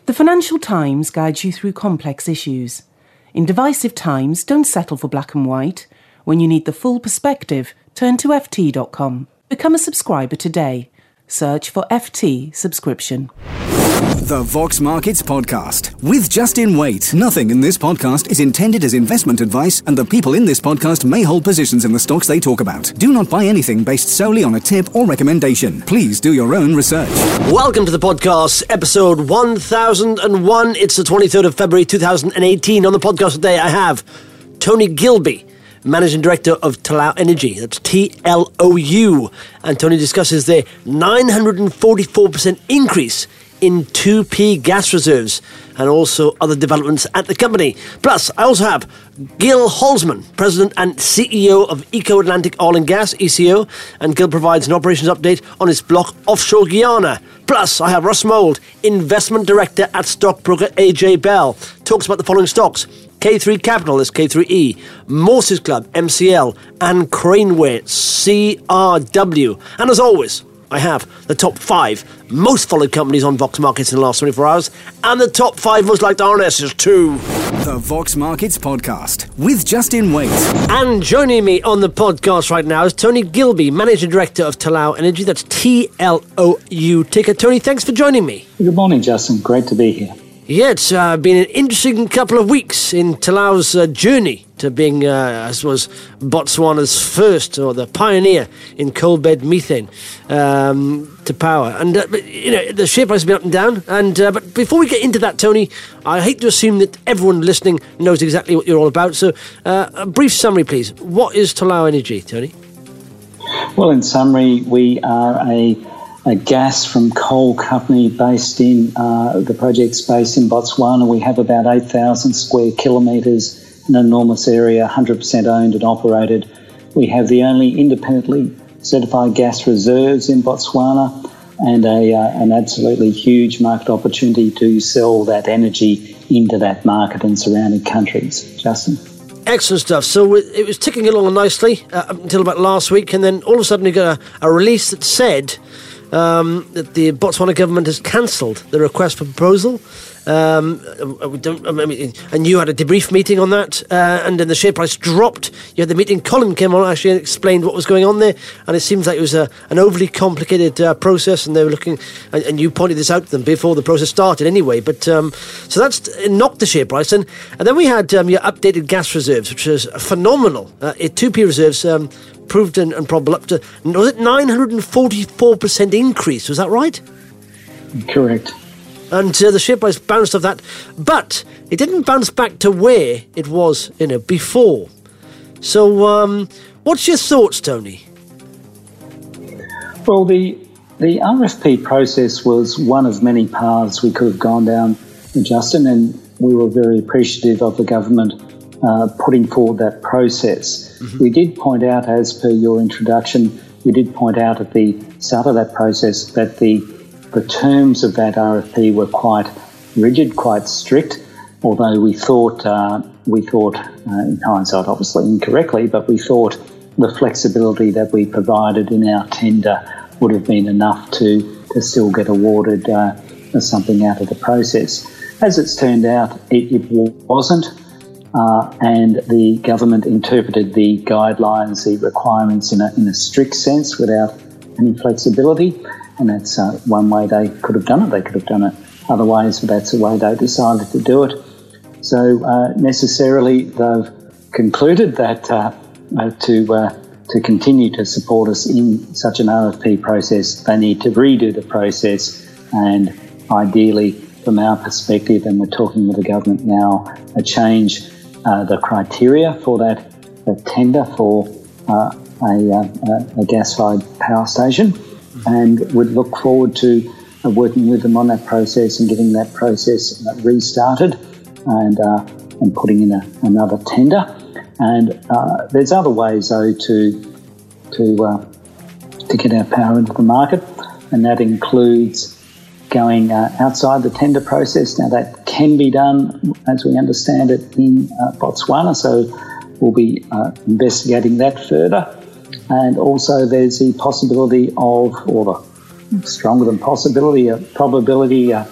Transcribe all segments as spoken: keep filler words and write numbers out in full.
The Financial Times guides you through complex issues. In divisive times, don't settle for black and white. When you need the full perspective, turn to F T dot com. Become a subscriber today. Search for F T subscription. The Vox Markets Podcast with Justin Waite. Nothing in this podcast is intended as investment advice, and the people in this podcast may hold positions in the stocks they talk about. Do not buy anything based solely on a tip or recommendation. Please do your own research. Welcome to the podcast, episode one thousand one. It's the twenty-third of February two thousand eighteen. On the podcast today, I have Tony Gilby, Managing Director of Tullow Energy. That's T L O U. And Tony discusses their nine hundred forty-four percent increase in two P gas reserves and also other developments at the company. Plus, I also have Gil Holzman, President and C E O of Eco Atlantic Oil and Gas, E C O, and Gil provides an operations update on his block offshore Guyana. Plus, I have Russ Mould, Investment Director at stockbroker A J Bell, talks about the following stocks: K three Capital, that's K three E, Morses Club, M C L, and Craneware, C R W. And as always, I have the top five most followed companies on Vox Markets in the last twenty-four hours, and the top five most liked R N Ss too. The Vox Markets Podcast with Justin Waite. And joining me on the podcast right now is Tony Gilby, Managing Director of Tullow Energy. That's T L O U ticker. Tony, thanks for joining me. Good morning, Justin. Great to be here. Yeah, it's uh, been an interesting couple of weeks in Tullow's uh, journey to being, uh, I suppose, Botswana's first, or the pioneer in coal bed methane um, to power. And, uh, but, you know, the share price has been up and down. And uh, But before we get into that, Tony, I hate to assume that everyone listening knows exactly what you're all about. So uh, a brief summary, please. What is Tullow Energy, Tony? Well, in summary, we are a a gas from coal company based in, uh, the project's based in Botswana. We have about eight thousand square kilometres, an enormous area, one hundred percent owned and operated. We have the only independently certified gas reserves in Botswana, and a uh, an absolutely huge market opportunity to sell that energy into that market and surrounding countries. Justin? Excellent stuff. So it was ticking along nicely uh, up until about last week, and then all of a sudden you got a, a release that said Um, that the Botswana government has cancelled the request for proposal. Um, we don't, I mean, and you had a debrief meeting on that, uh, and then the share price dropped. You had the meeting, Colin came on actually and explained what was going on there, and it seems like it was a, an overly complicated uh, process, and they were looking, and, and you pointed this out to them before the process started anyway, but um, so that's knocked the share price, and, and then we had um, your updated gas reserves, which is phenomenal. Uh, two P reserves, um, proved and, and probable up to, was it nine hundred forty-four percent increase, was that right? Correct. And uh, the share price bounced off that, but it didn't bounce back to where it was, you know, before. So, um, what's your thoughts, Tony? Well, the the R F P process was one of many paths we could have gone down, Justin, and we were very appreciative of the government uh, putting forward that process. Mm-hmm. We did point out, as per your introduction, we did point out at the start of that process that the the terms of that R F P were quite rigid, quite strict, although we thought, uh, we thought uh, in hindsight, obviously incorrectly, but we thought the flexibility that we provided in our tender would have been enough to, to still get awarded uh, something out of the process. As it's turned out, it, it wasn't. Uh, and the government interpreted the guidelines, the requirements in a, in a strict sense without any flexibility, and that's uh, one way they could have done it. They could have done it other ways, but that's the way they decided to do it. So uh, necessarily they've concluded that uh, uh, to uh, to continue to support us in such an R F P process, they need to redo the process, and ideally, from our perspective, and we're talking with the government now, a change Uh, the criteria for that, that tender for uh, a, uh, a gas-fired power station, and would look forward to uh, working with them on that process and getting that process uh, restarted and uh, and putting in a, another tender. And uh, there's other ways though to to uh, to get our power into the market, and that includes going uh, outside the tender process. Now that can be done, as we understand it, in uh, Botswana, so we'll be uh, investigating that further. And also there's the possibility of, or the stronger than possibility, a probability uh,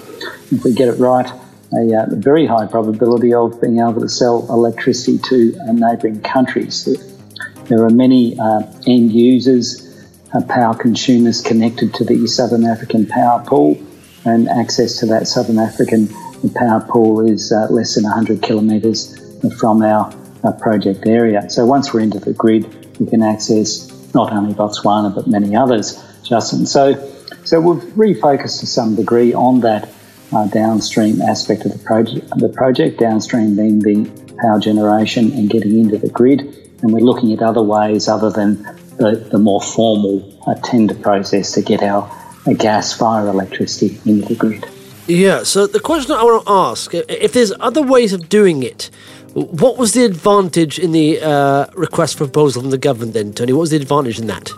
if we get it right, a uh, very high probability of being able to sell electricity to uh, neighbouring countries. There are many uh, end users, uh, power consumers connected to the Southern African power pool, and access to that Southern African power pool is uh, less than one hundred kilometres from our, our project area. So once we're into the grid, we can access not only Botswana but many others, Justin. So, so we've refocused to some degree on that uh, downstream aspect of the project, the project, downstream being the power generation and getting into the grid. And we're looking at other ways other than the, the more formal uh, tender process to get our uh, gas via electricity into the grid. Yeah, so the question I want to ask, if there's other ways of doing it, what was the advantage in the uh, request for proposal from the government then, Tony? What was the advantage in that?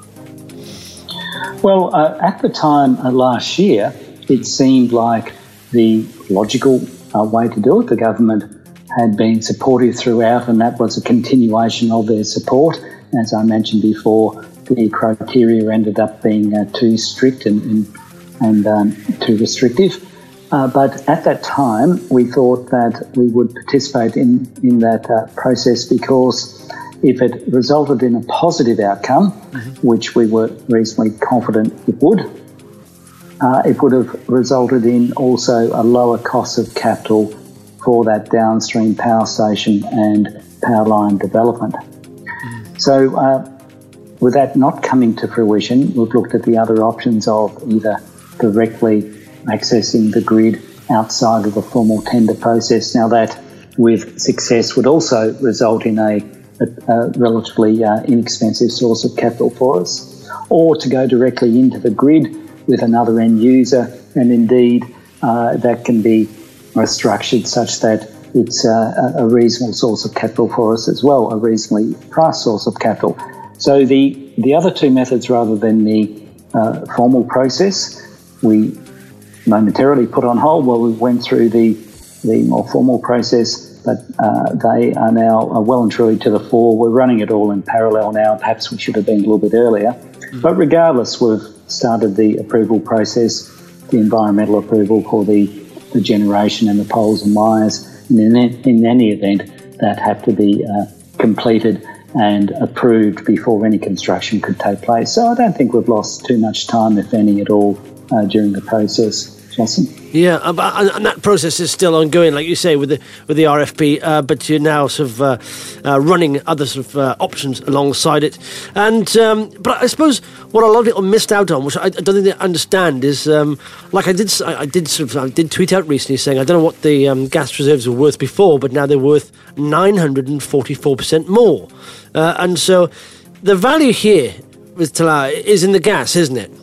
Well, uh, at the time uh, last year, it seemed like the logical uh, way to do it. The government had been supportive throughout, and that was a continuation of their support. As I mentioned before, the criteria ended up being uh, too strict and, and, and um, too restrictive. Uh, but at that time, we thought that we would participate in, in that uh, process because if it resulted in a positive outcome, mm-hmm. which we were reasonably confident it would, uh, it would have resulted in also a lower cost of capital for that downstream power station and power line development. Mm-hmm. So uh, with that not coming to fruition, we've looked at the other options of either directly accessing the grid outside of the formal tender process. Now that, with success, would also result in a, a, a relatively uh, inexpensive source of capital for us, or to go directly into the grid with another end user, and indeed uh, that can be uh, structured such that it's uh, a reasonable source of capital for us as well, a reasonably priced source of capital. So the, the other two methods, rather than the uh, formal process, we momentarily put on hold while we went through the the more formal process, but uh, they are now uh, well and truly to the fore. We're running it all in parallel now. Perhaps we should have been a little bit earlier. Mm-hmm. But regardless, we've started the approval process, the environmental approval for the, the generation and the poles and wires. And in, in any event, that have to be uh, completed and approved before any construction could take place. So I don't think we've lost too much time, if any at all, Uh, during the process, Justin. Yeah, uh, and that process is still ongoing, like you say, with the with the R F P. Uh, but you're now sort of uh, uh, running other sort of uh, options alongside it. And um, but I suppose what a lot of people missed out on, which I, I don't think they understand, is um, like I did. I, I did sort of I did tweet out recently saying I don't know what the um, gas reserves were worth before, but now they're worth nine hundred forty-four percent more. Uh, and so the value here with Talau is in the gas, isn't it?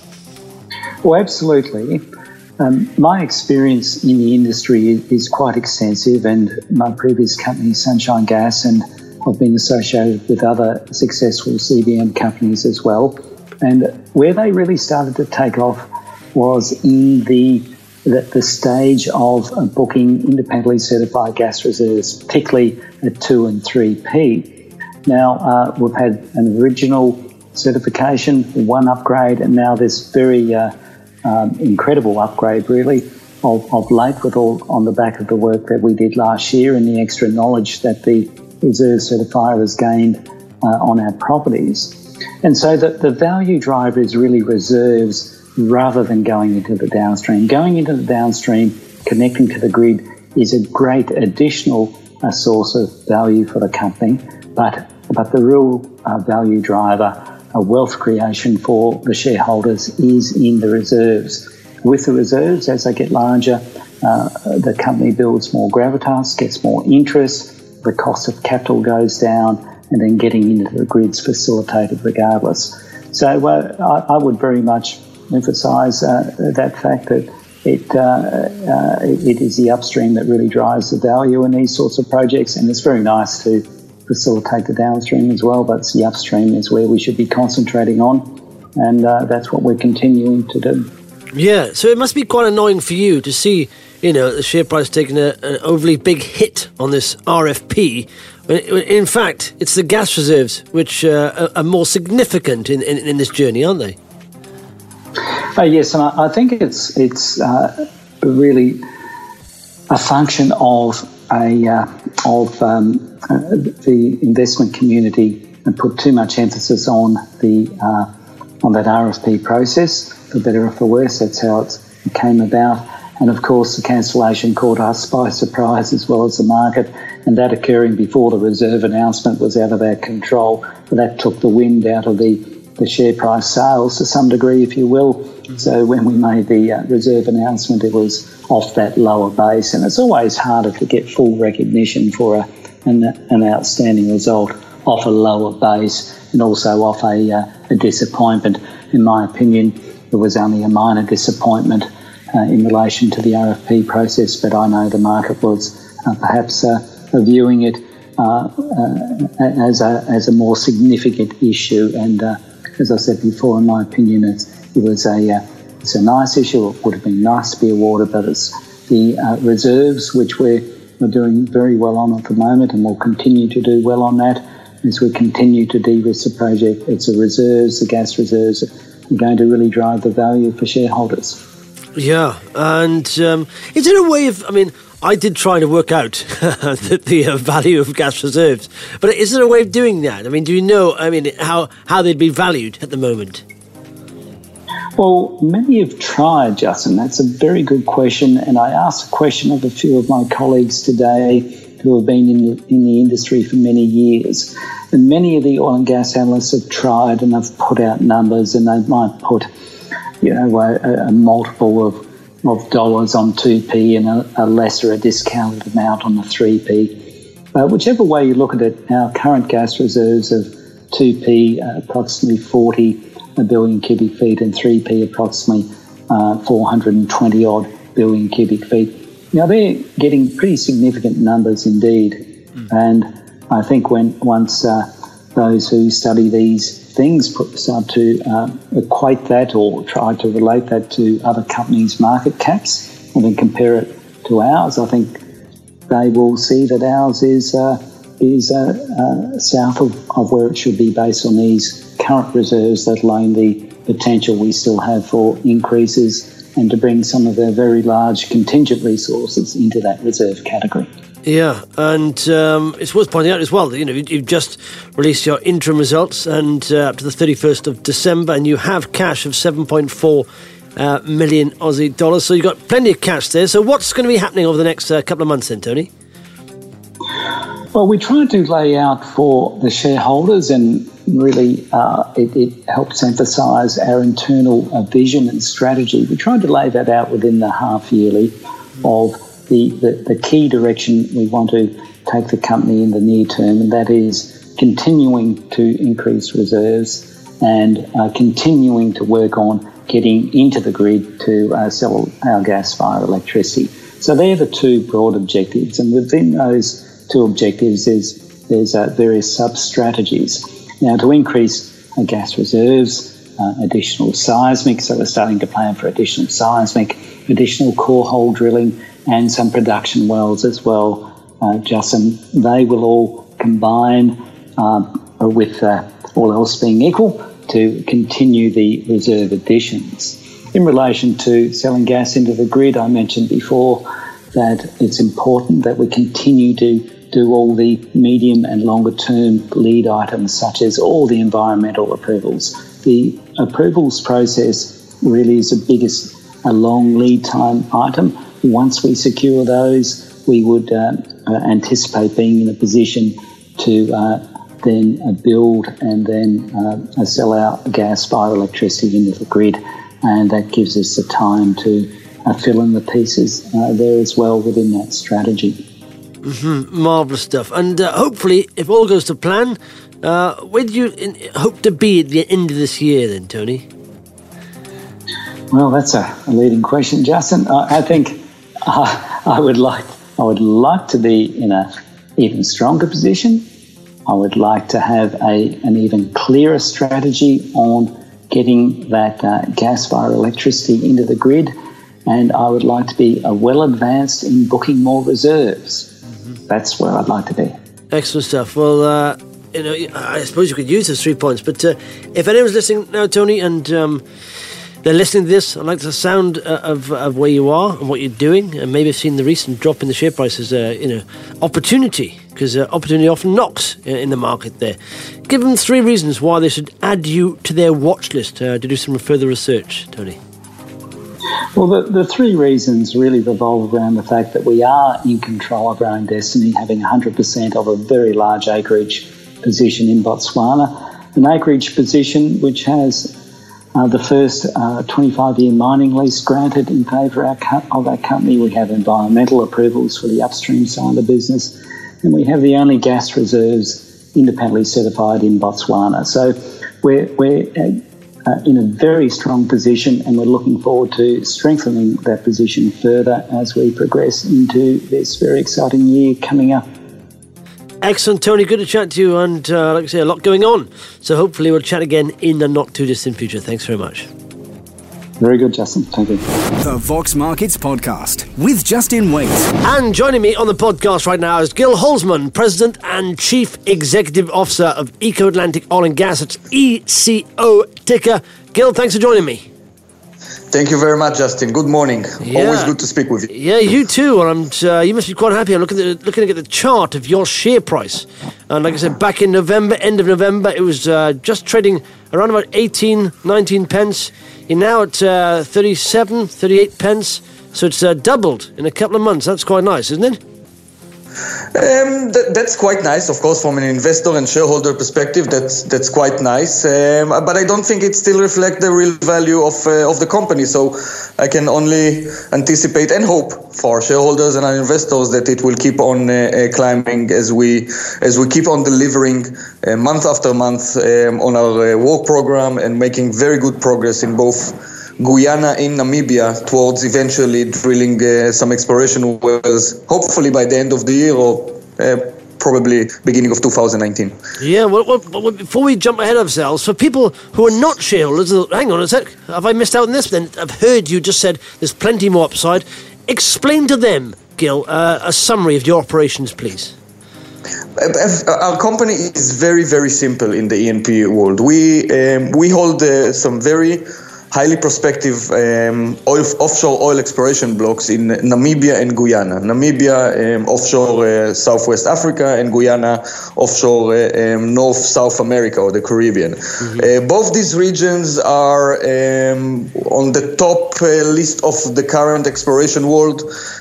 Well, absolutely. Um, my experience in the industry is, is quite extensive, and my previous company, Sunshine Gas, and I've been associated with other successful C D M companies as well. And where they really started to take off was in the the, the stage of booking independently certified gas reserves, particularly at two and three P. Now, uh, we've had an original certification, one upgrade, and now this very uh, Um, incredible upgrade, really, of, of late, with all on the back of the work that we did last year and the extra knowledge that the reserve certifier has gained uh, on our properties. And so the, the value driver is really reserves rather than going into the downstream. Going into the downstream, connecting to the grid, is a great additional uh, source of value for the company, but, but the real uh, value driver, a wealth creation for the shareholders, is in the reserves. With the reserves, as they get larger, uh, the company builds more gravitas, gets more interest, the cost of capital goes down, and then getting into the grid's facilitated regardless. So uh, I, I would very much emphasise uh, that fact that it, uh, uh, it is the upstream that really drives the value in these sorts of projects, and it's very nice to facilitate the downstream as well, but the upstream is where we should be concentrating on, and uh, that's what we're continuing to do. Yeah, so it must be quite annoying for you to see, you know, the share price taking a, an overly big hit on this R F P. In fact, it's the gas reserves which uh, are more significant in, in, in this journey, aren't they? Uh, yes, and I, I think it's it's uh, really a function of a uh, of um, uh, the investment community and put too much emphasis on the uh, on that R F P process, for better or for worse. That's how it came about. And of course, the cancellation caught us by surprise as well as the market, and that occurring before the reserve announcement was out of our control. But that took the wind out of the, the share price sales to some degree, if you will. Mm-hmm. So when we made the uh, reserve announcement, it was off that lower base, and it's always harder to get full recognition for a, an, an outstanding result off a lower base, and also off a, uh, a disappointment. In my opinion, it was only a minor disappointment uh, in relation to the R F P process, but I know the market was uh, perhaps uh, viewing it uh, uh, as a as a more significant issue. And uh, as I said before, in my opinion, it's, it was a uh, it's a nice issue. It would have been nice to be awarded, but it's the uh, reserves, which we're, we're doing very well on at the moment, and will continue to do well on that as we continue to de-risk the project. It's the reserves, the gas reserves, are going to really drive the value for shareholders. Yeah, and um, is there a way of, I mean, I did try to work out the, the uh, value of gas reserves, but is there a way of doing that? I mean, do you know, I mean, how, how they'd be valued at the moment? Well, many have tried, Justin. That's a very good question, and I asked a question of a few of my colleagues today who have been in the, in the industry for many years. And many of the oil and gas analysts have tried and have put out numbers, and they might put, you know, a, a multiple of, of dollars on two P and a, a lesser, a discounted amount on the three P. Uh, whichever way you look at it, our current gas reserves of two P, uh, approximately forty billion cubic feet, and three P, approximately uh, four hundred twenty odd billion cubic feet. Now, they're getting pretty significant numbers indeed. Mm. And I think when once uh, those who study these things put, start to uh, equate that or try to relate that to other companies' market caps and then compare it to ours, I think they will see that ours is uh, is uh, uh, south of, of where it should be based on these current reserves, let alone the potential we still have for increases and to bring some of their very large contingent resources into that reserve category. Yeah, and um, it's worth pointing out as well that, you know, you've just released your interim results and uh, up to the thirty-first of December, and you have cash of seven point four uh, million Aussie dollars, so you've got plenty of cash there. So what's going to be happening over the next uh, couple of months then, Tony? Well, we tried to lay out for the shareholders, and really uh, it, it helps emphasise our internal uh, vision and strategy. We tried to lay that out within the half yearly of the, the, the key direction we want to take the company in the near term, and that is continuing to increase reserves and uh, continuing to work on getting into the grid to uh, sell our gas via electricity. So they're the two broad objectives, and within those two objectives there's, there's uh, various sub-strategies. Now, to increase uh, gas reserves, uh, additional seismic, so we're starting to plan for additional seismic, additional core hole drilling, and some production wells as well, uh, Justin. They will all combine uh, with uh, all else being equal to continue the reserve additions. In relation to selling gas into the grid, I mentioned before that it's important that we continue to do all the medium and longer term lead items, such as all the environmental approvals. The approvals process really is the biggest a long lead time item. Once we secure those, we would uh, uh, anticipate being in a position to uh, then uh, build and then uh, sell our gas via electricity into the grid, and that gives us the time to uh, fill in the pieces uh, there as well within that strategy. Mm-hmm. Marvellous stuff. And uh, hopefully, if all goes to plan, uh, where do you in, hope to be at the end of this year then, Tony? Well, that's a, a leading question, Justin. I, I think uh, I would like I would like to be in an even stronger position. I would like to have a an even clearer strategy on getting that uh, gas via electricity into the grid, and I would like to be uh, well advanced in booking more reserves. That's where I'd like to be. Excellent stuff. Well, uh, you know, I suppose you could use those three points, but uh, if anyone's listening now, Tony, and um, they're listening to this and like the sound uh, of of where you are and what you're doing, and maybe have seen the recent drop in the share price as a you know opportunity, because uh, opportunity often knocks in the market there. Give them three reasons why they should add you to their watch list uh, to do some further research, Tony. Well, the, the three reasons really revolve around the fact that we are in control of our own destiny, having one hundred percent of a very large acreage position in Botswana, an acreage position which has uh, the first uh, twenty-five-year mining lease granted in favour of our, of our company. We have environmental approvals for the upstream side of the business, and we have the only gas reserves independently certified in Botswana. So we're, we're uh, Uh, in a very strong position, and we're looking forward to strengthening that position further as we progress into this very exciting year coming up. Excellent, Tony. Good to chat to you, and uh, like I say, a lot going on. So hopefully we'll chat again in the not too distant future. Thanks very much. Very good, Justin. Thank you. The Vox Markets Podcast with Justin Waite. And joining me on the podcast right now is Gil Holzman, President and Chief Executive Officer of Eco Atlantic Oil and Gas. It's E C O ticker. Gil, thanks for joining me. Thank you very much, Justin. Good morning. Yeah. Always good to speak with you. Yeah, you too. And I'm, uh, you must be quite happy. I'm looking at, looking at the chart of your share price. And like I said, back in November, end of November, it was uh, just trading around about eighteen, nineteen pence. You're now at uh, thirty-seven, thirty-eight pence. So it's uh, doubled in a couple of months. That's quite nice, isn't it? Um, th- that's quite nice, of course, from an investor and shareholder perspective. That's that's quite nice, um, but I don't think it still reflects the real value of uh, of the company. So I can only anticipate and hope for shareholders and our investors that it will keep on uh, uh, climbing as we as we keep on delivering uh, month after month um, on our uh, work program and making very good progress in both Guyana and Namibia towards eventually drilling uh, some exploration wells, hopefully by the end of the year or uh, probably beginning of two thousand nineteen. Yeah, well, well, well, before we jump ahead of ourselves, for people who are not shareholders, hang on a sec, have I missed out on this? Then I've heard you just said there's plenty more upside. Explain to them, Gil, uh, a summary of your operations, please. Our company is very, very simple in the E and P world. We um, we hold uh, some very highly prospective um, oil, offshore oil exploration blocks in Namibia and Guyana. Namibia, um, offshore uh, Southwest Africa, and Guyana, offshore uh, um, North South America or the Caribbean. Mm-hmm. Uh, both these regions are um, on the top uh, list of the current exploration world.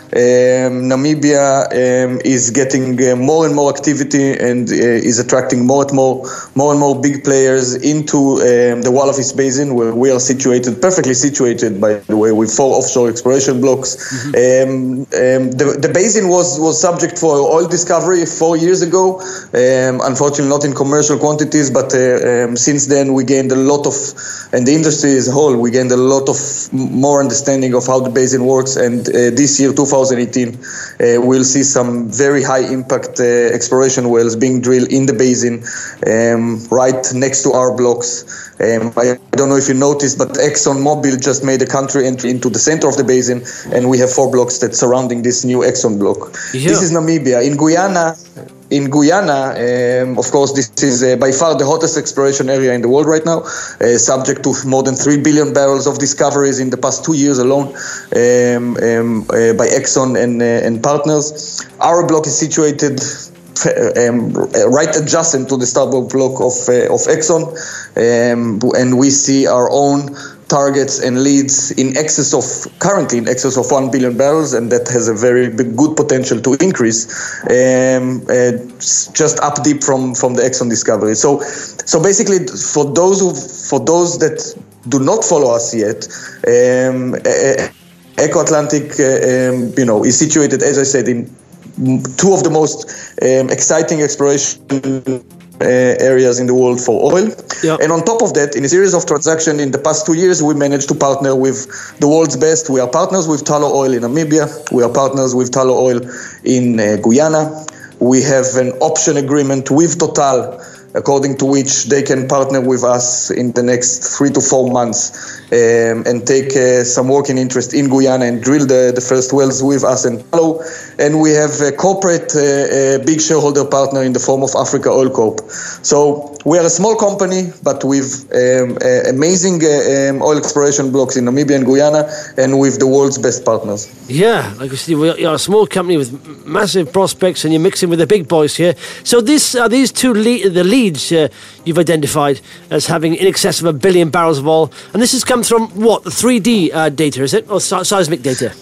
Um, Namibia um, is getting uh, more and more activity and uh, is attracting more and more, more and more big players into um, the Walvis Basin, where we are situated. Perfectly situated, by the way, with four offshore exploration blocks. Mm-hmm. Um, um, the, the basin was, was subject for oil discovery four years ago. Um, unfortunately, not in commercial quantities, but uh, um, since then we gained a lot of, and the industry as a whole, we gained a lot of more understanding of how the basin works. And uh, this year, two thousand eighteen, uh, we'll see some very high impact uh, exploration wells being drilled in the basin, um, right next to our blocks. Um, I don't know if you noticed, but ExxonMobil just made a country entry into the center of the basin, and we have four blocks that surrounding this new Exxon block. Yeah. This is Namibia. In Guyana, in Guyana, um, of course, this is uh, by far the hottest exploration area in the world right now, uh, subject to more than three billion barrels of discoveries in the past two years alone um, um, uh, by Exxon and, uh, and partners. Our block is situated Um, right adjacent to the starboard block of uh, of Exxon, um, and we see our own targets and leads in excess of currently in excess of one billion barrels, and that has a very big, good potential to increase um, uh, just up deep from from the Exxon discovery. So, so basically, for those who for those that do not follow us yet, um, Eco Atlantic, uh, um, you know, is situated, as I said, in two of the most um, exciting exploration uh, areas in the world for oil. Yep. And on top of that, in a series of transactions in the past two years, we managed to partner with the world's best. We are partners with Tullow Oil in Namibia. We are partners with Tullow Oil in uh, Guyana. We have an option agreement with Total according to which they can partner with us in the next three to four months um, and take uh, some working interest in Guyana and drill the, the first wells with us and Tullow. And we have a corporate, uh, a big shareholder partner in the form of Africa Oil Corp. So we are a small company, but with um, uh, amazing uh, um, oil exploration blocks in Namibia and Guyana, and with the world's best partners. Yeah, like I said, we are a small company with massive prospects, and you're mixing with the big boys here. So this are these two le- the leads uh, you've identified as having in excess of a billion barrels of oil, and this has come from what, the three D uh, data, is it, or se- seismic data?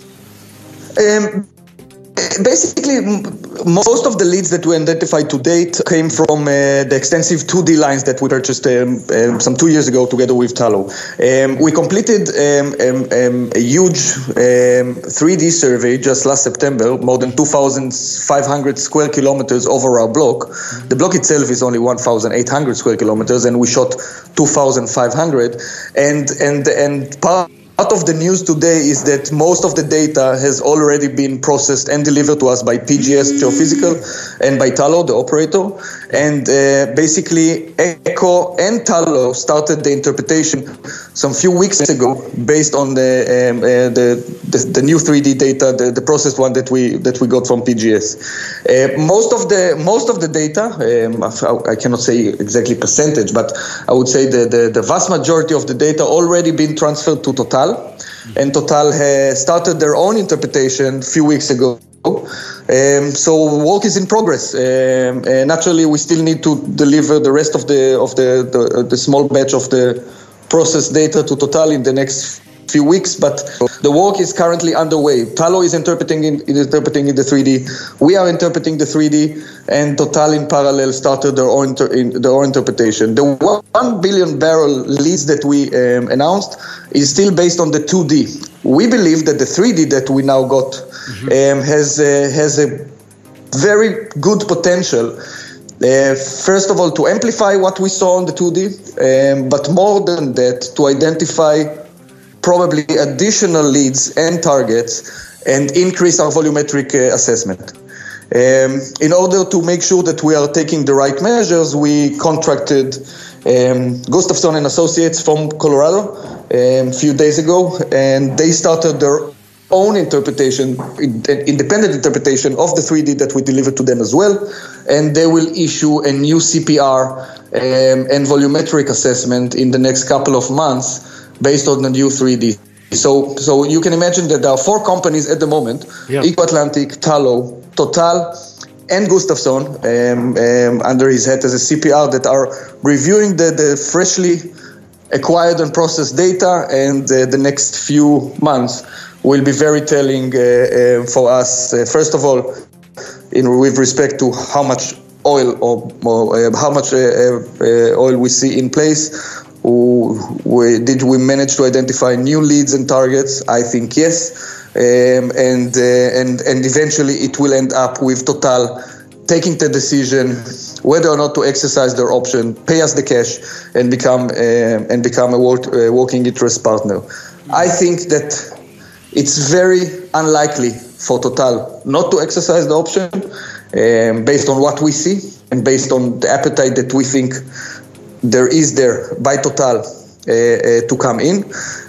Um, Basically, m- most of the leads that we identified to date came from uh, the extensive two D lines that we purchased um, um, some two years ago together with Tullow. Um, we completed um, um, um, a huge um, three D survey just last September, more than two thousand five hundred square kilometers over our block. The block itself is only one thousand eight hundred square kilometers, and we shot two thousand five hundred. And and and part Part of the news today is that most of the data has already been processed and delivered to us by P G S Geophysical and by Tullow, the operator. And uh, basically, Echo and Tullow started the interpretation some few weeks ago, based on the um, uh, the, the the new three D data, the, the processed one that we that we got from P G S. Uh, most of the most of the data, um, I, I cannot say exactly percentage, but I would say the, the the vast majority of the data already been transferred to Total. And Total has started their own interpretation a few weeks ago. Um, so work is in progress. Um, and naturally, we still need to deliver the rest of the of the, the, the small batch of the processed data to Total in the next few weeks. But the work is currently underway. Tullow is interpreting in, interpreting in the three D. We are interpreting the three D, and Total in parallel started their own inter, in, their own interpretation. The one billion barrel leads that we um, announced is still based on the two D. We believe that the three D that we now got mm-hmm. um, has uh, has a very good potential. Uh, first of all, to amplify what we saw on the two D, um, but more than that, to identify probably additional leads and targets and increase our volumetric uh, assessment. Um, in order to make sure that we are taking the right measures, we contracted um, Gustafson and Associates from Colorado um, a few days ago, and they started their own interpretation, independent interpretation of the three D that we delivered to them as well, and they will issue a new C P R um, and volumetric assessment in the next couple of months based on the new three D. So so you can imagine that there are four companies at the moment, yeah. Eco Atlantic, Tullow, Total, and Gustafson, um, um, under his head as a C P R, that are reviewing the, the freshly acquired and processed data, and uh, the next few months will be very telling uh, uh, for us, uh, first of all, in with respect to how much oil or, or uh, how much uh, uh, oil we see in place. We, did we manage to identify new leads and targets? I think yes, um, and uh, and and eventually it will end up with Total taking the decision whether or not to exercise their option, pay us the cash, and become uh, and become a work, uh, working interest partner. I think that it's very unlikely for Total not to exercise the option, um, based on what we see and based on the appetite that we think there is there by Total uh, uh, to come in.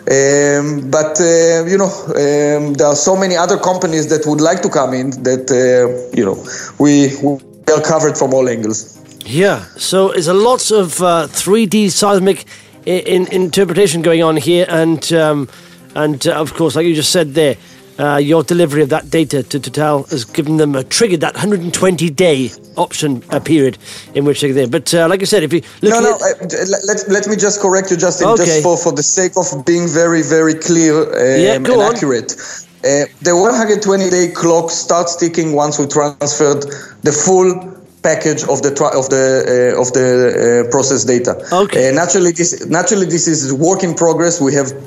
Um, but, uh, you know, um, there are so many other companies that would like to come in that, uh, you know, we, we are covered from all angles. Yeah, so there's a lots of uh, three D seismic in, in interpretation going on here. And, um, and uh, of course, like you just said there, Uh, your delivery of that data to Total has given them a triggered that one hundred twenty day option uh, period in which they're there. But uh, like I said, if you look no, at no, uh, let let me just correct you, Justin, okay. just for, for the sake of being very, very clear um, yeah, go and on. accurate. Uh, the one hundred twenty day clock starts ticking once we transferred the full package of the tra- of the uh, of the uh, processed data. Okay. Uh, naturally, this naturally this is work in progress. We have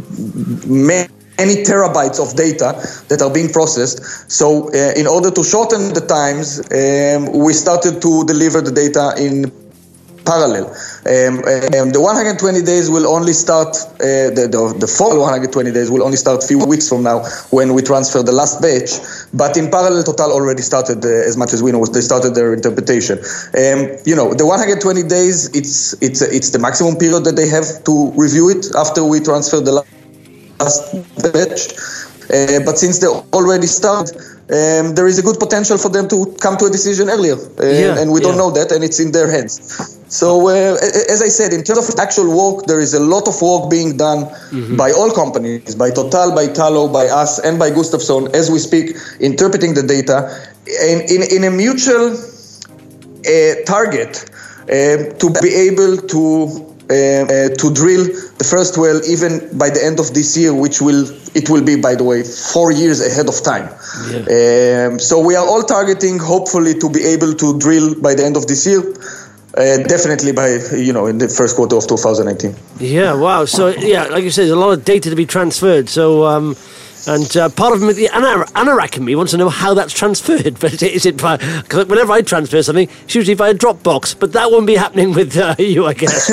many. Any terabytes of data that are being processed. So uh, in order to shorten the times, um, we started to deliver the data in parallel. Um, um, the one hundred twenty days will only start, uh, the, the, the full one hundred twenty days will only start a few weeks from now when we transfer the last batch. But in parallel, Total already started, uh, as much as we know, they started their interpretation. Um, you know, the one hundred twenty days, it's, it's, it's the maximum period that they have to review it after we transfer the last batch. Uh, but since they already started, um, there is a good potential for them to come to a decision earlier. Uh, yeah, and we don't yeah. know that, and it's in their hands. So, uh, as I said, in terms of actual work, there is a lot of work being done mm-hmm. by all companies, by Total, by Tallow, by us, and by Gustafsson, as we speak, interpreting the data in, in, in a mutual uh, target uh, to be able to uh, uh, to drill the first well even by the end of this year, which will it will be, by the way, four years ahead of time. Yeah. Um, so we are all targeting, hopefully, to be able to drill by the end of this year. Uh, definitely by, you know, in the first quarter of two thousand nineteen. Yeah, wow. So, yeah, like you said, there's a lot of data to be transferred. So, um, and uh, part of me, the anar- Anorak in me wants to know how that's transferred. But is it by, because whenever I transfer something, it's usually via Dropbox. But that won't be happening with uh, you, I guess.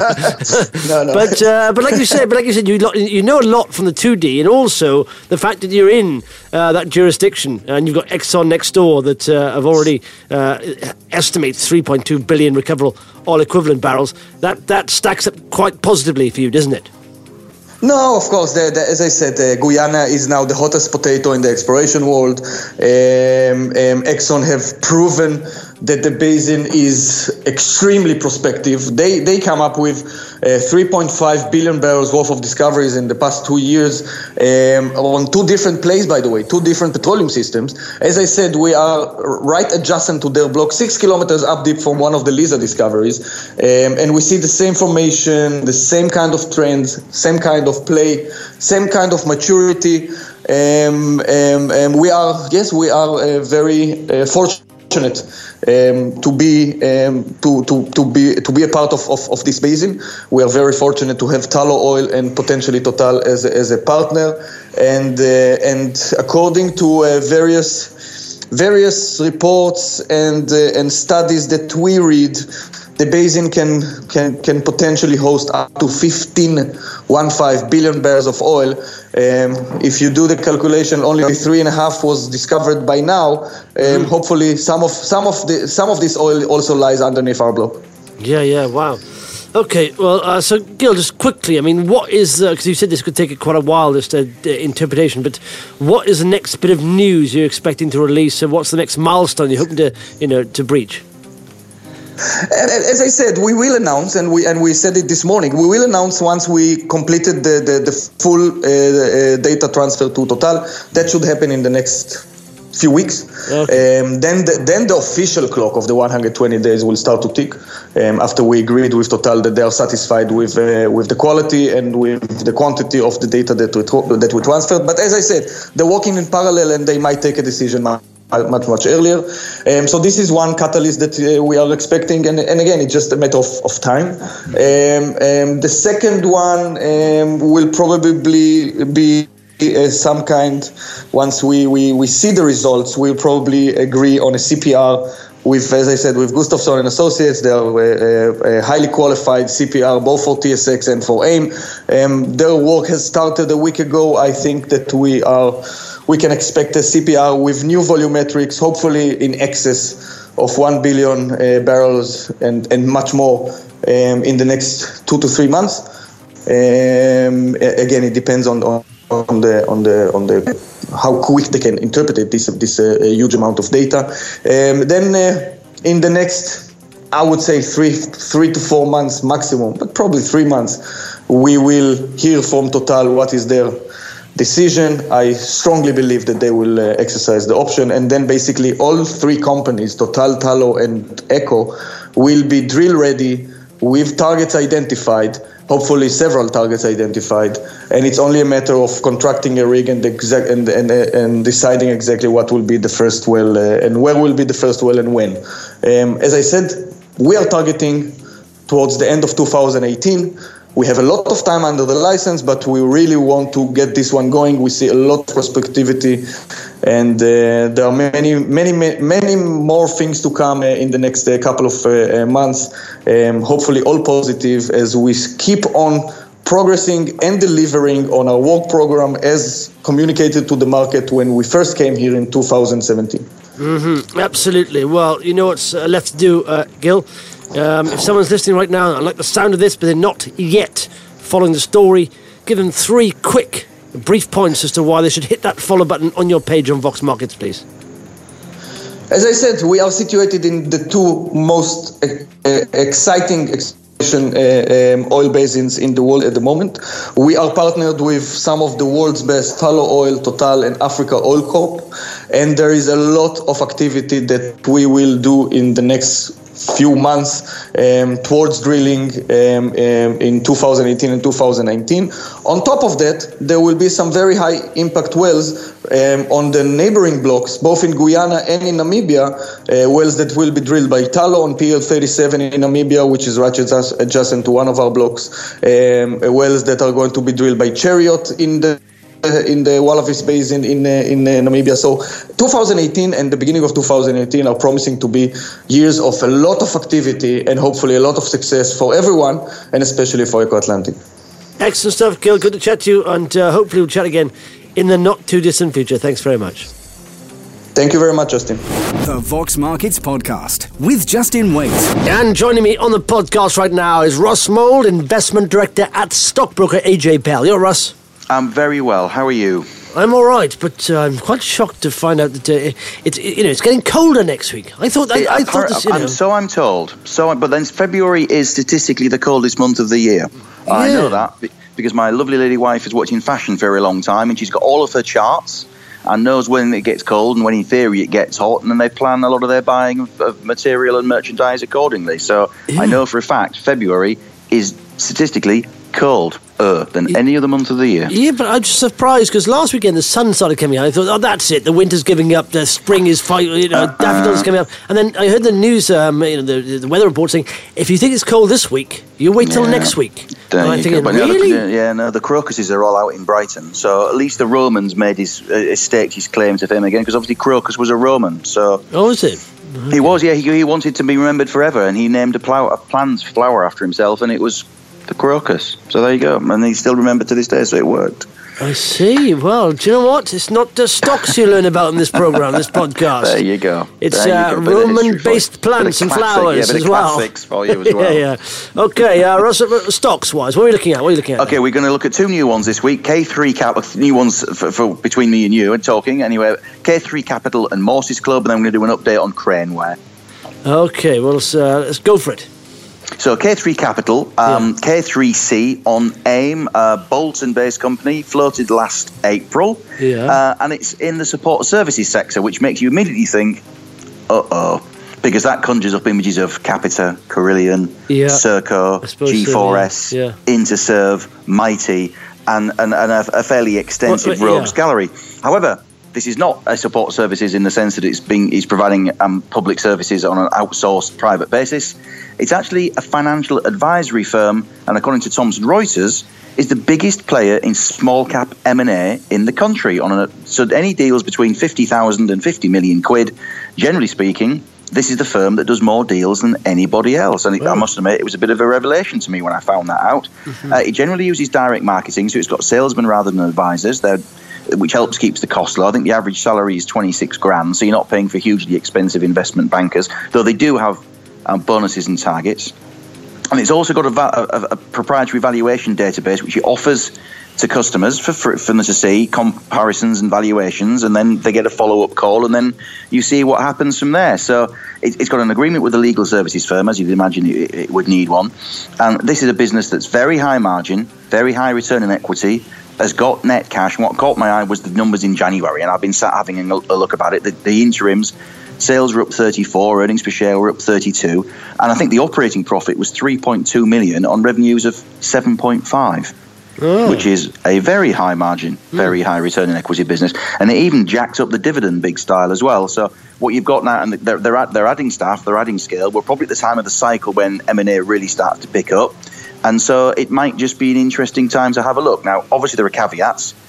no, no. But uh, but like you said, but like you said, you lo- you know a lot from the two D, and also the fact that you're in uh, that jurisdiction, and you've got Exxon next door that uh, have already uh, estimate three point two billion recoverable oil equivalent barrels. That that stacks up quite positively for you, doesn't it? No, of course. The, the, as I said, uh, Guyana is now the hottest potato in the exploration world. Um, um, Exxon have proven that the basin is extremely prospective. They they come up with uh, three point five billion barrels worth of discoveries in the past two years um, on two different plays, by the way, two different petroleum systems. As I said, we are right adjacent to their block, six kilometers up deep from one of the Liza discoveries. Um, and we see the same formation, the same kind of trends, same kind of play, same kind of maturity. Um, um, and we are, yes, we are uh, very uh, fortunate um, to be um, to, to, to be to be a part of, of, of this basin. We are very fortunate to have Tullow Oil and potentially Total as a, as a partner. And uh, and according to uh, various various reports and uh, and studies that we read, the basin can can can potentially host up to fifteen point five billion barrels of oil. Um, if you do the calculation, only three and a half was discovered by now. Um, mm. Hopefully, some of some of the some of this oil also lies underneath our block. Yeah, yeah, wow. Okay, well, uh, so Gil, just quickly, I mean, what is, because uh, you said this could take quite a while, this uh, interpretation, but what is the next bit of news you're expecting to release, and what's the next milestone you're hoping to, you know, to breach? As I said, we will announce, and we and we said it this morning, we will announce once we completed the, the, the full uh, uh, data transfer to Total. That should happen in the next few weeks. Okay. Um, then, the, then the official clock of the one hundred twenty days will start to tick um, after we agreed with Total that they are satisfied with uh, with the quality and with the quantity of the data that we, that we transferred. But as I said, they're working in parallel and they might take a decision much, much earlier. Um, so this is one catalyst that uh, we are expecting. And, and again, it's just a matter of, of time. Um, um, the second one um, will probably be Uh, some kind, once we, we, we see the results, we'll probably agree on a C P R with, as I said, with Gustafsson and Associates. They are a, a highly qualified C P R, both for T S X and for AIM. Um, their work has started a week ago. I think that we are we can expect a C P R with new volumetrics, hopefully in excess of one billion uh, barrels and, and much more um, in the next two to three months. Um, again, it depends on, on on the on the on the how quick they can interpret it, this this uh, huge amount of data. Um, then uh, in the next, I would say three three to four months maximum, but probably three months, we will hear from Total what is their decision. I strongly believe that they will uh, exercise the option, and then basically all three companies, Total, Tullow, and Echo, will be drill ready with targets identified. Hopefully several targets identified, and it's only a matter of contracting a rig and exact and and, and deciding exactly what will be the first well uh, and where will be the first well and when. Um, as I said, we are targeting towards the end of two thousand eighteen. We have a lot of time under the license, but we really want to get this one going. We see a lot of prospectivity and uh, there are many, many, many more things to come uh, in the next uh, couple of uh, months. Um, hopefully, all positive as we keep on progressing and delivering on our work program as communicated to the market when we first came here in two thousand seventeen. Mm-hmm, absolutely. Well, you know what's uh, left to do, uh, Gil. Um, if someone's listening right now and like the sound of this, but they're not yet following the story, give them three quick, brief points as to why they should hit that follow button on your page on Vox Markets, please. As I said, we are situated in the two most uh, exciting exploration uh, um, oil basins in the world at the moment. We are partnered with some of the world's best, Tullow Oil, Total, and Africa Oil Corp. And there is a lot of activity that we will do in the next few months um, towards drilling um, um, in two thousand eighteen and two thousand nineteen. On top of that, there will be some very high impact wells um, on the neighboring blocks, both in Guyana and in Namibia, uh, wells that will be drilled by Tullow on P L thirty-seven in Namibia, which is right adjacent to one of our blocks, um, wells that are going to be drilled by Chariot in the in the Wallavis Basin in uh, in uh, Namibia. So two thousand eighteen and the beginning of two thousand eighteen are promising to be years of a lot of activity and hopefully a lot of success for everyone, and especially for Eco Atlantic. Excellent stuff, Gil. Good to chat to you, and uh, hopefully we'll chat again in the not too distant future. Thanks very much. Thank you very much, Justin. The Vox Markets Podcast with Justin Waite. And joining me on the podcast right now is Ross Mould, Investment Director at stockbroker A J Bell. You're Ross. I'm very well. How are you? I'm all right, but uh, I'm quite shocked to find out that uh, it's it, you know it's getting colder next week. I thought I, it, I thought this, you know. I'm, so I'm told. So, but then February is statistically the coldest month of the year. Yeah. I know that because my lovely lady wife is watching fashion for a very long time, and she's got all of her charts and knows when it gets cold and when in theory it gets hot, and then they plan a lot of their buying of, of material and merchandise accordingly. So yeah. I know for a fact February is statistically cold. Than yeah. any other month of the year. Yeah, but I'm just surprised because last weekend the sun started coming out. I thought, oh, that's it. The winter's giving up. The spring is fight. You know, uh, daffodils coming up. And then I heard the news, um, you know, the, the weather report saying, if you think it's cold this week, you wait till yeah. next week. There and I'm thinking, but really? No, the, yeah, no, the crocuses are all out in Brighton. So at least the Romans made his uh, staked his claim to fame again, because obviously Crocus was a Roman. So oh, is it? He was, yeah. He, he wanted to be remembered forever, and he named a, plow, a plant flower after himself, and it was the crocus. So there you go. And he's still remembered to this day, so it worked. I see. Well, do you know what? It's not the stocks you learn about in this programme, this podcast. There you go. It's you uh, go. Roman-based plants and flowers yeah, as well. Classics for you as well. yeah, yeah. Okay, uh, Ross, stocks-wise, what are we looking at? What are you looking at? Okay, we're going to look at two new ones this week. K three Cap, new ones for, for between me and you and talking. Anyway, K three Capital and Morses Club, and then we're going to do an update on Craneware. Okay, well, let's, uh, let's go for it. So K three Capital, um, yeah. K three C on AIM, a Bolton-based company, floated last April, yeah. uh, and it's in the support services sector, which makes you immediately think, uh-oh, because that conjures up images of Capita, Carillion, yeah. Serco, G four S, so, yeah. Yeah. Interserve, Mighty, and, and, and a, a fairly extensive well, rogues yeah. gallery. However, this is not a support services in the sense that it's being it's providing um, public services on an outsourced private basis. It's actually a financial advisory firm, and according to Thomson Reuters, is the biggest player in small cap M and A in the country. On a, so any deals between fifty thousand and fifty million quid, generally speaking, this is the firm that does more deals than anybody else. And it, I must admit, it was a bit of a revelation to me when I found that out. Mm-hmm. Uh, it generally uses direct marketing, so it's got salesmen rather than advisors. They're which helps keeps the cost low. I think the average salary is twenty-six grand, so you're not paying for hugely expensive investment bankers, though they do have um, bonuses and targets. And it's also got a, va- a, a proprietary valuation database, which it offers to customers for, for, for them to see comparisons and valuations, and then they get a follow-up call, and then you see what happens from there. So it, it's got an agreement with a legal services firm, as you'd imagine it, it would need one. And this is a business that's very high margin, very high return on equity, has got net cash. What caught my eye was the numbers in January, and I've been sat having a look about it. The, the interims, sales were up thirty-four, earnings per share were up thirty-two, and I think the operating profit was three point two million on revenues of seven point five, oh. which is a very high margin, very mm. high return on equity business, and it even jacked up the dividend big style as well. So what you've got now, and they're they're, they're adding staff, they're adding scale. We're probably at the time of the cycle when M and A really starts to pick up. And so it might just be an interesting time to have a look. Now, obviously, there are caveats.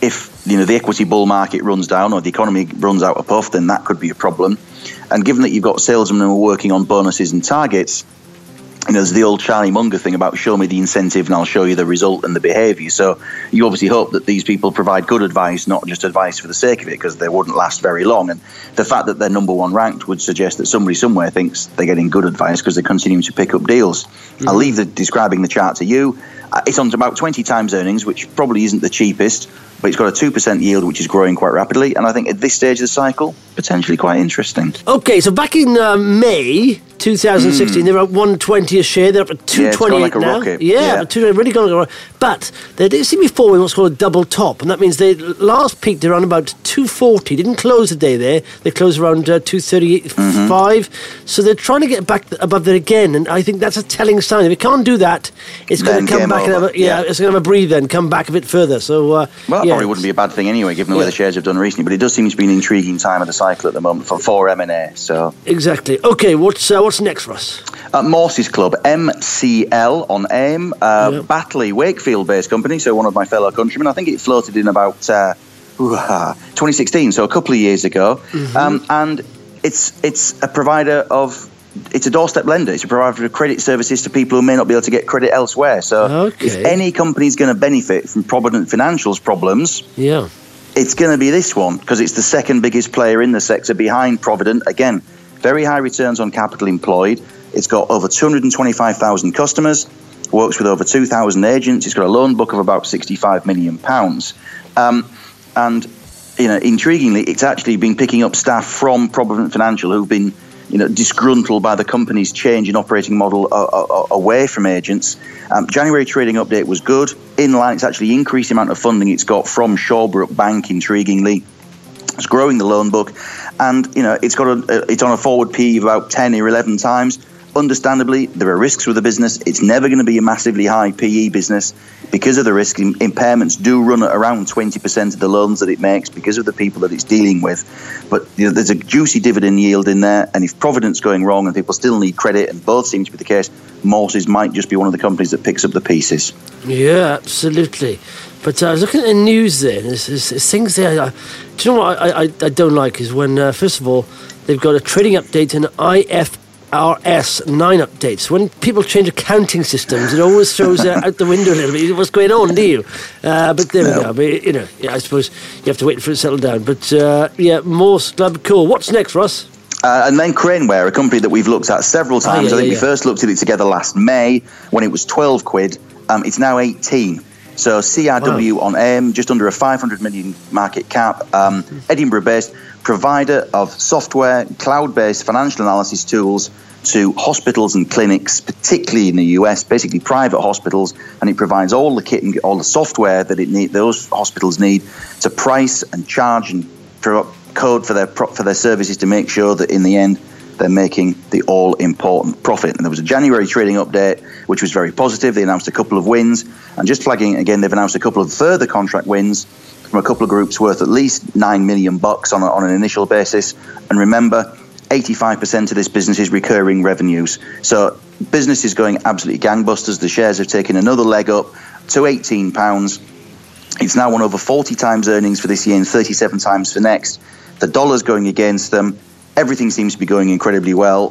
if you know the equity bull market runs down or the economy runs out of puff, then that could be a problem. And given that you've got salesmen who are working on bonuses and targets, you know, there's the old Charlie Munger thing about show me the incentive and I'll show you the result and the behaviour. So you obviously hope that these people provide good advice, not just advice for the sake of it, because they wouldn't last very long. And the fact that they're number one ranked would suggest that somebody somewhere thinks they're getting good advice because they're continuing to pick up deals. Mm-hmm. I'll leave the describing the chart to you. Uh, it's on to about twenty times earnings, which probably isn't the cheapest, but it's got a two percent yield, which is growing quite rapidly. And I think at this stage of the cycle, potentially quite interesting. Okay, so back in uh, May twenty sixteen, mm. they were at one twenty a share. They're up at two twenty-eight yeah, it's gone like a now. Rocket. Yeah, yeah. two twenty, really gone like a rocket. But they did see before in what's called a double top, and that means they last peaked around about two forty. Didn't close the day there. They closed around uh, two thirty-five. Mm-hmm. So they're trying to get back above there again, and I think that's a telling sign. If it can't do that, it's going to come back and have a, yeah, yeah, it's going to have a breather and come back a bit further. So uh, well, that yeah. probably wouldn't be a bad thing anyway, given the yeah. way the shares have done recently. But it does seem to be an intriguing time of the cycle at the moment for, for M and A. So exactly. Okay, what's uh, what's next for us? Uh, Morses Club, M C L on AIM, uh, yep. Batley, Wakefield-based company, so one of my fellow countrymen. I think it floated in about uh, twenty sixteen, so a couple of years ago. Mm-hmm. Um, and it's it's a provider of, it's a doorstep lender. It's a provider of credit services to people who may not be able to get credit elsewhere. So okay. if any company is going to benefit from Provident Financial's problems, yeah, it's going to be this one, because it's the second biggest player in the sector behind Provident. Again, very high returns on capital employed. It's got over two hundred twenty-five thousand customers, works with over two thousand agents. It's got a loan book of about sixty-five million pounds. Um, and, you know, intriguingly, it's actually been picking up staff from Provident Financial who've been, you know, disgruntled by the company's change in operating model uh, uh, away from agents. Um, January trading update was good. In line, it's actually increased the amount of funding it's got from Shawbrook Bank, intriguingly. It's growing the loan book. And, you know, it's got a, it's on a forward P of about ten or eleven times. Understandably, there are risks with the business. It's never going to be a massively high P E business because of the risk. Impairments do run at around twenty percent of the loans that it makes because of the people that it's dealing with. But you know, there's a juicy dividend yield in there. And if Provident's going wrong and people still need credit, and both seem to be the case, Morses might just be one of the companies that picks up the pieces. Yeah, absolutely. But uh, I was looking at the news there, and there's, there's, there's things there. Uh, do you know what I, I, I don't like is when, uh, first of all, they've got a trading update and I F R S nine updates. When people change accounting systems, it always throws uh, out the window a little bit. What's going on, do you? Uh, but there no. we go. But, you know, yeah, I suppose you have to wait for it to settle down. But, uh, yeah, Morse Club, cool. What's next, Russ? Uh, and then Craneware, a company that we've looked at several times. Oh, yeah, I think yeah, we yeah. first looked at it together last May when it was twelve quid. Um, it's now eighteen. So C R W wow. on AIM, just under a five hundred million market cap, um, Edinburgh-based provider of software, cloud-based financial analysis tools to hospitals and clinics, particularly in the U S, basically private hospitals, and it provides all the kit and all the software that it need, those hospitals need to price and charge and code for their for their services to make sure that in the end they're making the all-important profit. And there was a January trading update, which was very positive. They announced a couple of wins. And just flagging, again, they've announced a couple of further contract wins from a couple of groups worth at least nine million bucks on, a, on an initial basis. And remember, eighty-five percent of this business is recurring revenues. So business is going absolutely gangbusters. The shares have taken another leg up to eighteen pounds. It's now won over forty times earnings for this year and thirty-seven times for next. The dollar's going against them. Everything seems to be going incredibly well.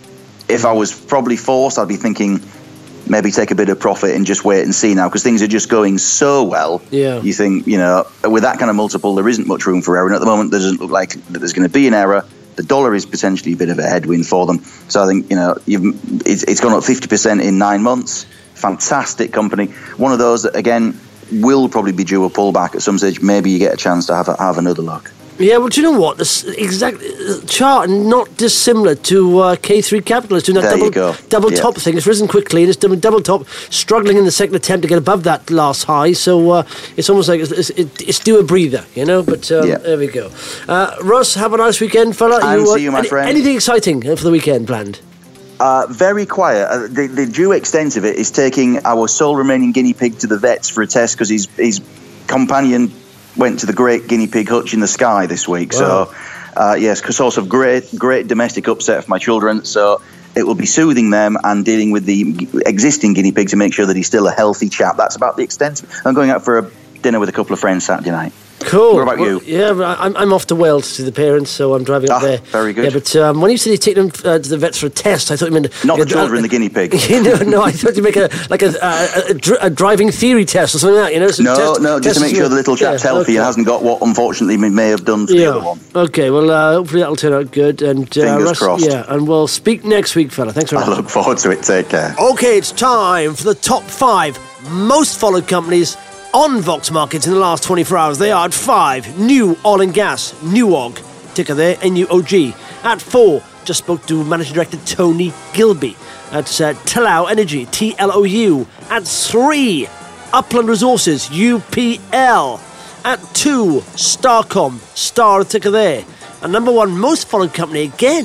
If I was probably forced, I'd be thinking maybe take a bit of profit and just wait and see now, because things are just going so well. Yeah. You think, you know, with that kind of multiple, there isn't much room for error. And at the moment, there doesn't look like that there's going to be an error. The dollar is potentially a bit of a headwind for them. So I think, you know, you've, it's, it's gone up fifty percent in nine months. Fantastic company. One of those that, again, will probably be due a pullback at some stage. Maybe you get a chance to have a, have another look. Yeah, well, do you know what? This exact chart not dissimilar to uh, K three Capital. It's doing that there double, double yeah. top thing. It's risen quickly and it's doing double top, struggling in the second attempt to get above that last high. So uh, it's almost like it's, it's, it's due a breather, you know? But um, yeah. there we go. Uh, Russ, have a nice weekend, fella. And you, uh, see you, my any, friend. Anything exciting for the weekend planned? Uh, very quiet. Uh, the, the due extent of it is taking our sole remaining guinea pig to the vets for a test because his, his companion went to the great guinea pig hutch in the sky this week. Wow. So, uh, yes, source of great, great domestic upset for my children. So it will be soothing them and dealing with the existing guinea pig to make sure that he's still a healthy chap. That's about the extent. I'm going out for a dinner with a couple of friends Saturday night. Cool. What about well, you? Yeah, I'm, I'm off to Wales to see the parents, so I'm driving up ah, there. Very good. Yeah, but um, when you said you take them uh, to the vets for a test, I thought you meant not like the children, uh, the guinea pig. no, no, I thought you make a like a, a, a, dr- a driving theory test or something like that. You know, so no, test, no, just to make sure the little chap's yeah, healthy okay. and hasn't got what unfortunately we may have done to yeah. the other one. Okay, well, uh, hopefully that'll turn out good. And uh, fingers rest, crossed. Yeah, and we'll speak next week, fella. Thanks very I much. look forward to it. Take care. Okay, it's time for the top five most followed companies on Vox Markets in the last twenty-four hours. They are at five, New Oil and Gas, N U O G, ticker there, N U O G. At four, just spoke to Managing Director Tony Gilby. At uh, Talau Energy, T L O U. At three, Upland Resources, U P L. At two, Starcom, Star, ticker there. And number one, most followed company again.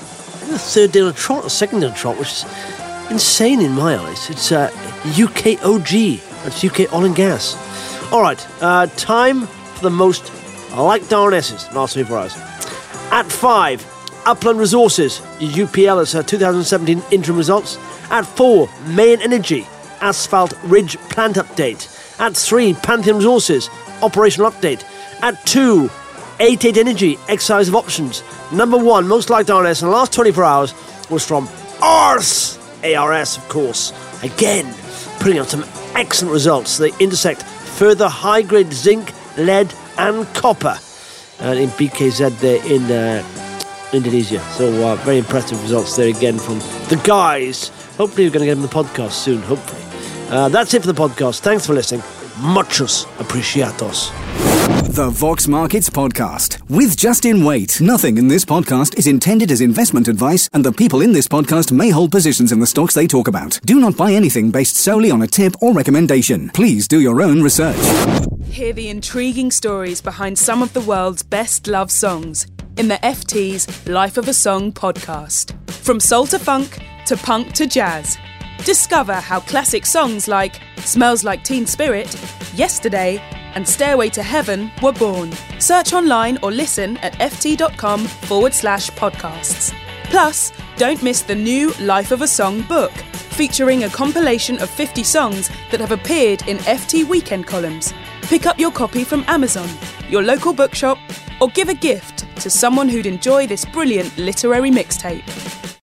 The third day on a trot, or second day on a trot, which is insane in my eyes. It's uh, U K O G. That's U K Oil and Gas. All right, uh, time for the most liked R N Ss last twenty-four hours. At five, Upland Resources, U P L, it's uh, two thousand seventeen interim results. At four, Main Energy, Asphalt Ridge Plant Update. At three, Pantheon Resources, Operational Update. At two, eighty-eight Energy, Exercise of Options. Number one, most liked R N S in the last twenty-four hours was from Ars, A R S, of course. Again, putting out some excellent results. They intersect further high-grade zinc, lead and copper uh, in B K Z there in uh, Indonesia. So uh, very impressive results there again from the guys. Hopefully we're going to get them the podcast soon, hopefully. Uh, that's it for the podcast. Thanks for listening. Muchos apreciados. The Vox Markets Podcast with Justin Waite. Nothing in this podcast is intended as investment advice, and the people in this podcast may hold positions in the stocks they talk about. Do not buy anything based solely on a tip or recommendation. Please do your own research. Hear the intriguing stories behind some of the world's best love songs in the F T's Life of a Song podcast. From soul to funk to punk to jazz. Discover how classic songs like Smells Like Teen Spirit, Yesterday, and Stairway to Heaven were born. Search online or listen at ft.com forward slash podcasts. Plus, don't miss the new Life of a Song book, featuring a compilation of fifty songs that have appeared in F T weekend columns. Pick up your copy from Amazon, your local bookshop, or give a gift to someone who'd enjoy this brilliant literary mixtape.